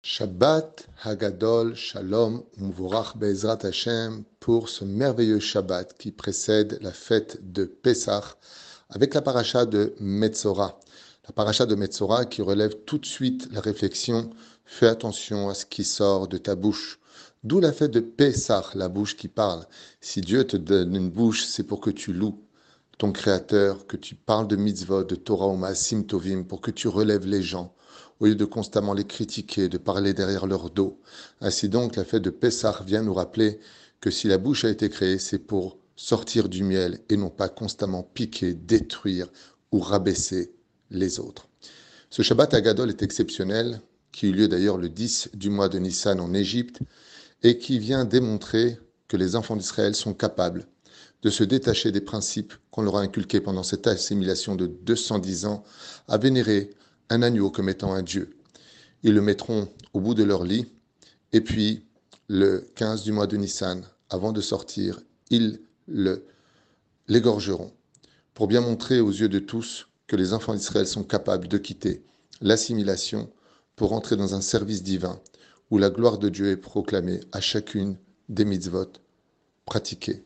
Shabbat Hagadol Shalom Umvorach Be'ezrat Hashem pour ce merveilleux Shabbat qui précède la fête de Pessah avec la paracha de Metzora. La paracha de Metzora qui relève tout de suite la réflexion « Fais attention à ce qui sort de ta bouche ». D'où la fête de Pessah, la bouche qui parle. Si Dieu te donne une bouche, c'est pour que tu loues ton Créateur, que tu parles de mitzvot, de Torah ou Maasim Tovim, pour que tu relèves les gens, au lieu de constamment les critiquer, de parler derrière leur dos. Ainsi donc, la fête de Pessah vient nous rappeler que si la bouche a été créée, c'est pour sortir du miel et non pas constamment piquer, détruire ou rabaisser les autres. Ce Shabbat Hagadol est exceptionnel, qui eut lieu d'ailleurs le 10 du mois de Nissan en Égypte, et qui vient démontrer que les enfants d'Israël sont capables de se détacher des principes qu'on leur a inculqués pendant cette assimilation de 210 ans à vénérer un agneau comme étant un dieu. Ils le mettront au bout de leur lit, et puis le 15 du mois de Nissan, avant de sortir, ils l'égorgeront, pour bien montrer aux yeux de tous que les enfants d'Israël sont capables de quitter l'assimilation pour entrer dans un service divin, où la gloire de Dieu est proclamée à chacune des mitzvot pratiquées.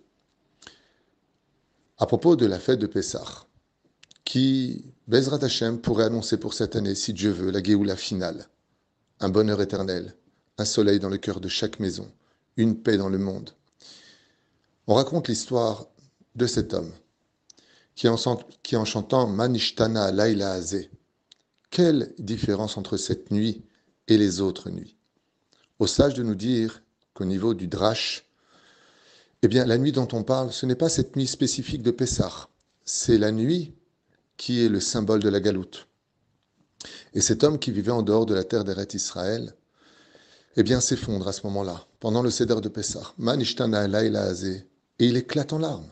À propos de la fête de Pessah, qui, Bezrat Hashem, pourrait annoncer pour cette année, si Dieu veut, la Géoula finale, un bonheur éternel, un soleil dans le cœur de chaque maison, une paix dans le monde. On raconte l'histoire de cet homme qui en chantant Manishtana Laila Azeh, quelle différence entre cette nuit et les autres nuits. Au sage de nous dire qu'au niveau du drash, eh bien, la nuit dont on parle, ce n'est pas cette nuit spécifique de Pessah, c'est la nuit qui est le symbole de la galoute. Et cet homme qui vivait en dehors de la terre d'Eret Israël, eh bien, s'effondre à ce moment-là, pendant le Seder de Pessah. Manishtana Laila Azeh, et il éclate en larmes.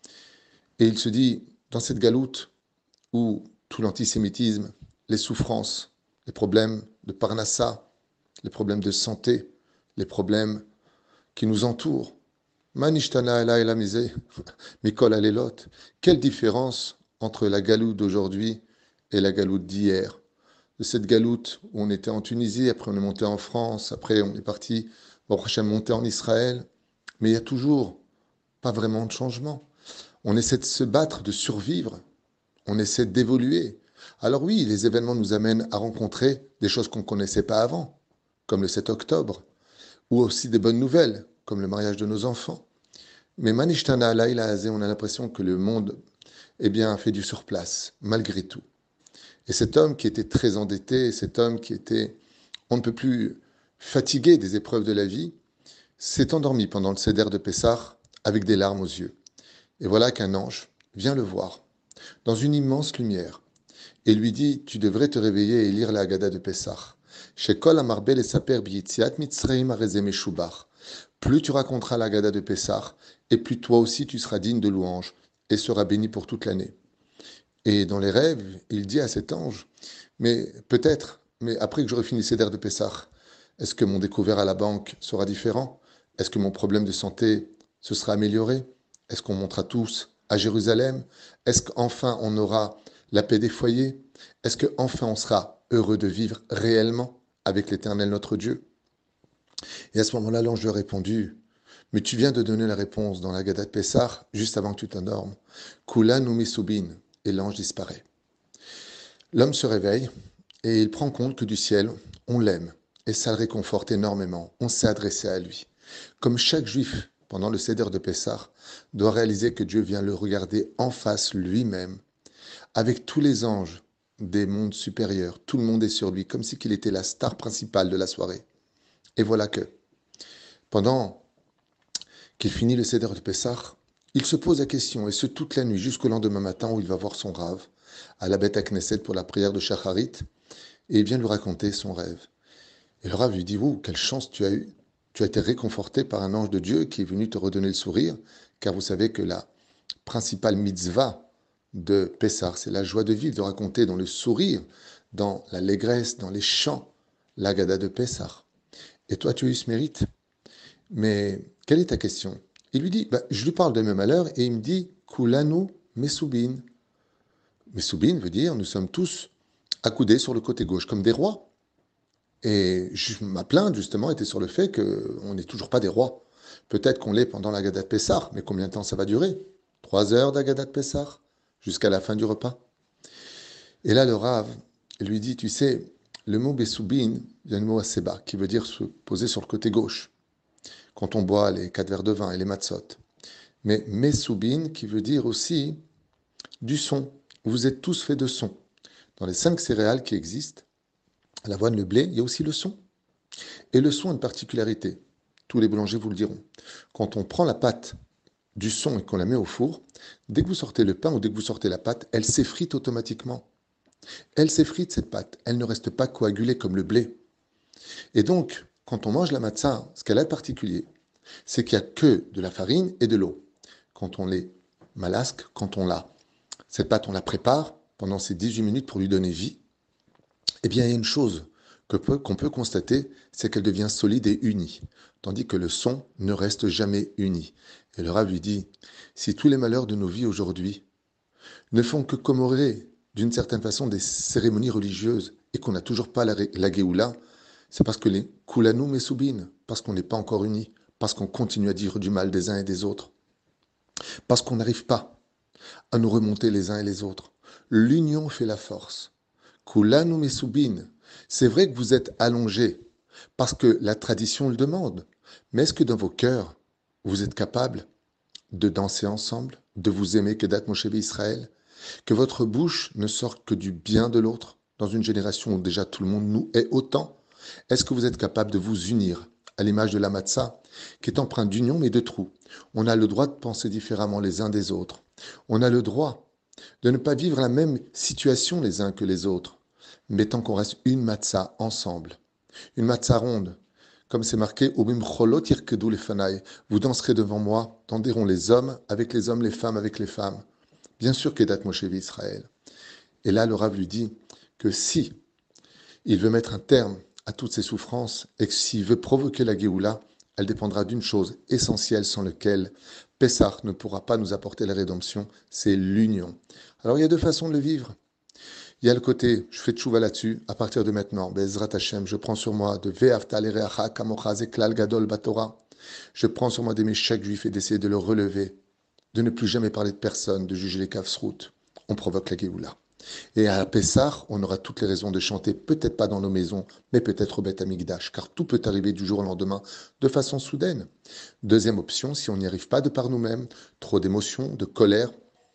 Et il se dit, dans cette galoute où tout l'antisémitisme, les souffrances, les problèmes de Parnassa, les problèmes de santé, les problèmes qui nous entourent, Manishtana Laila Mizeh, Mikol Alelot, quelle différence entre la galoute d'aujourd'hui et la galoute d'hier. De cette galoute où on était en Tunisie, après on est monté en France, après on est parti, au prochain monter en Israël, mais il n'y a toujours pas vraiment de changement. On essaie de se battre, de survivre, on essaie d'évoluer. Alors oui, les événements nous amènent à rencontrer des choses qu'on ne connaissait pas avant, comme le 7 octobre, ou aussi des bonnes nouvelles, comme le mariage de nos enfants. Mais Manishtana Laila Azeh, on a l'impression que le monde fait du surplace, malgré tout. Et cet homme qui était très endetté, cet homme qui était, on ne peut plus, fatigué des épreuves de la vie, s'est endormi pendant le Seder de Pessah avec des larmes aux yeux. Et voilà qu'un ange vient le voir, dans une immense lumière, et lui dit, tu devrais te réveiller et lire la Haggadah de Pessah. Shekol amarbel et saper b'yitziat mitzrayim arezeh meshubach. Plus tu raconteras la Haggadah de Pessah, et plus toi aussi tu seras digne de louange, et seras béni pour toute l'année. Et dans les rêves, il dit à cet ange, mais peut-être, mais après que j'aurai fini le Seder de Pessah, est-ce que mon découvert à la banque sera différent? Est-ce que mon problème de santé se sera amélioré? Est-ce qu'on montera tous à Jérusalem? Est-ce qu'enfin on aura la paix des foyers? Est-ce qu'enfin on sera heureux de vivre réellement avec l'Éternel notre Dieu? Et à ce moment-là, l'ange lui a répondu, mais tu viens de donner la réponse dans la Haggadah de Pessah, juste avant que tu t'endormes. Kulanu misubin. Et l'ange disparaît. L'homme se réveille et il prend compte que du ciel, on l'aime et ça le réconforte énormément. On s'est adressé à lui. Comme chaque juif, pendant le Seder de Pessah, doit réaliser que Dieu vient le regarder en face lui-même, avec tous les anges des mondes supérieurs. Tout le monde est sur lui, comme si qu'il était la star principale de la soirée. Et voilà que, pendant qu'il finit le Seder de Pessah, il se pose la question, et ce toute la nuit, jusqu'au lendemain matin où il va voir son Rav, à la Beth Knesset pour la prière de Shacharit, et il vient lui raconter son rêve. Et le Rav lui dit, oh, quelle chance tu as eue. Tu as été réconforté par un ange de Dieu qui est venu te redonner le sourire, car vous savez que la principale mitzvah de Pessah, c'est la joie de vivre, de raconter dans le sourire, dans l'allégresse, dans les chants, l'Haggadah de Pessah. Et toi, tu as eu ce mérite. Mais quelle est ta question? Il lui dit, je lui parle de mes malheurs et il me dit, Kulanu mesubin. Mesubin veut dire, nous sommes tous accoudés sur le côté gauche, comme des rois. Et ma plainte, justement, était sur le fait qu'on n'est toujours pas des rois. Peut-être qu'on l'est pendant l'Agadat Pessah, mais combien de temps ça va durer? 3 heures d'Agadat Pessah, jusqu'à la fin du repas. Et là, le Rav lui dit, tu sais, le mot Bessoubin, il y a le mot Aseba, qui veut dire se poser sur le côté gauche, quand on boit les 4 verres de vin et les matzot. Mais Messoubin, qui veut dire aussi du son. Vous êtes tous faits de son. Dans les 5 céréales qui existent, l'avoine, le blé, il y a aussi le son. Et le son a une particularité. Tous les boulangers vous le diront. Quand on prend la pâte du son et qu'on la met au four, dès que vous sortez le pain ou dès que vous sortez la pâte, elle s'effrite automatiquement. Elle s'effrite, cette pâte. Elle ne reste pas coagulée comme le blé. Et donc, quand on mange la matzah, ce qu'elle a de particulier, c'est qu'il n'y a que de la farine et de l'eau. Quand on les malasque, cette pâte, on la prépare pendant ces 18 minutes pour lui donner vie, eh bien, il y a une chose qu'on peut constater, c'est qu'elle devient solide et unie, tandis que le son ne reste jamais uni. Et le Rav lui dit, si tous les malheurs de nos vies aujourd'hui ne font que commémorer d'une certaine façon des cérémonies religieuses et qu'on n'a toujours pas la Géoula, c'est parce que les Kulanou Messoubin, parce qu'on n'est pas encore unis, parce qu'on continue à dire du mal des uns et des autres, parce qu'on n'arrive pas à nous remonter les uns et les autres. L'union fait la force. Kulanu Messoubin, c'est vrai que vous êtes allongés, parce que la tradition le demande, mais est-ce que dans vos cœurs, vous êtes capables de danser ensemble, de vous aimer que date Moshe Israël, que votre bouche ne sorte que du bien de l'autre, dans une génération où déjà tout le monde nous est autant? Est-ce que vous êtes capable de vous unir à l'image de la matzah, qui est empreinte d'union mais de trous? On a le droit de penser différemment les uns des autres. On a le droit de ne pas vivre la même situation les uns que les autres, mais tant qu'on reste une matzah ensemble, une matzah ronde, comme c'est marqué, vous danserez devant moi, tenderont les hommes, les femmes avec les femmes. Bien sûr qu'Edat Moshe Israël. Et là, le Rav lui dit que si il veut mettre un terme à toutes ces souffrances et que s'il veut provoquer la Géoula, elle dépendra d'une chose essentielle sans laquelle Pessah ne pourra pas nous apporter la rédemption, c'est l'union. Alors il y a deux façons de le vivre. Il y a le côté, je fais tchouva là-dessus, à partir de maintenant, Bezrat Hashem, je prends sur moi de Ve'afta l'ereacha kamocha zeklal gadol batora. Je prends sur moi d'aimer chaque juif et d'essayer de le relever, de ne plus jamais parler de personne, de juger les kafsrout. On provoque la Géoula. Et à Pessah, on aura toutes les raisons de chanter, peut-être pas dans nos maisons, mais peut-être au Beth Amikdash, car tout peut arriver du jour au lendemain de façon soudaine. Deuxième option, si on n'y arrive pas de par nous-mêmes, trop d'émotions, de colère,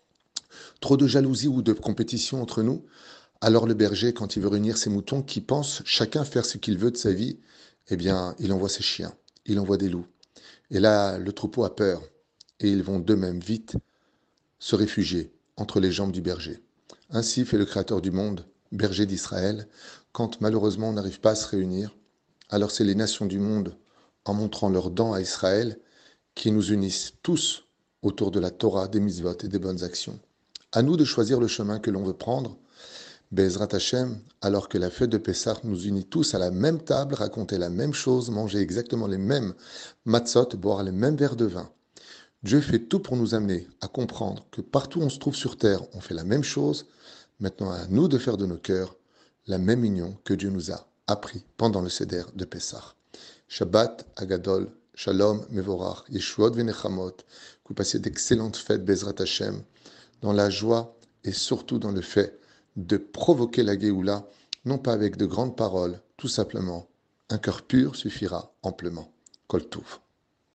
trop de jalousie ou de compétition entre nous, alors le berger, quand il veut réunir ses moutons qui pensent chacun faire ce qu'il veut de sa vie, eh bien, il envoie ses chiens, il envoie des loups. Et là, le troupeau a peur, et ils vont d'eux-mêmes vite se réfugier entre les jambes du berger. Ainsi fait le Créateur du monde, berger d'Israël, quand malheureusement on n'arrive pas à se réunir, alors c'est les nations du monde, en montrant leurs dents à Israël, qui nous unissent tous autour de la Torah, des mitzvot et des bonnes actions. À nous de choisir le chemin que l'on veut prendre, Bezrat Hashem, alors que la fête de Pessah nous unit tous à la même table, raconter la même chose, manger exactement les mêmes matzot, boire les mêmes verres de vin. Dieu fait tout pour nous amener à comprendre que partout où on se trouve sur terre, on fait la même chose. Maintenant, à nous de faire de nos cœurs la même union que Dieu nous a appris pendant le Seder de Pessah. Shabbat, Agadol, Shalom, Mevorach, Yeshuot Venechamot, que vous passiez d'excellentes fêtes, Bezrat Hashem, dans la joie et surtout dans le fait de provoquer la Géoula, non pas avec de grandes paroles, tout simplement. Un cœur pur suffira amplement. Kol Tov.